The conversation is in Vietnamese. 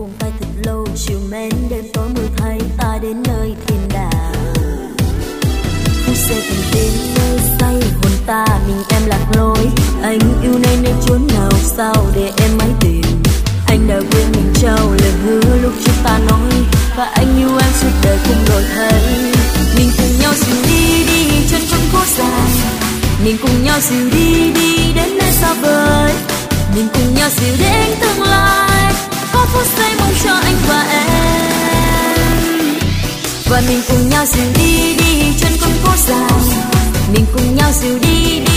buông tay thật lâu, chiều mến đêm tối mới thấy ta đến nơi thiên đàng. Phút giây từng tiếng mê say hồn ta, mình em lạc lối. Anh yêu nên chốn nào sao để em mãi tìm. Anh đã quên mình trao lời hứa lúc chúng ta nói, và anh yêu em suốt đời không đổi thay. Mình cùng nhau dìu đi đi trên con phố dài, mình cùng nhau dìu đi đi đến nơi xa vời, mình cùng nhau dìu đến tương lai có phút giây mong cho anh và em. Và mình cùng nhau dìu đi đi trên con phố dài, mình cùng nhau dìu đi đi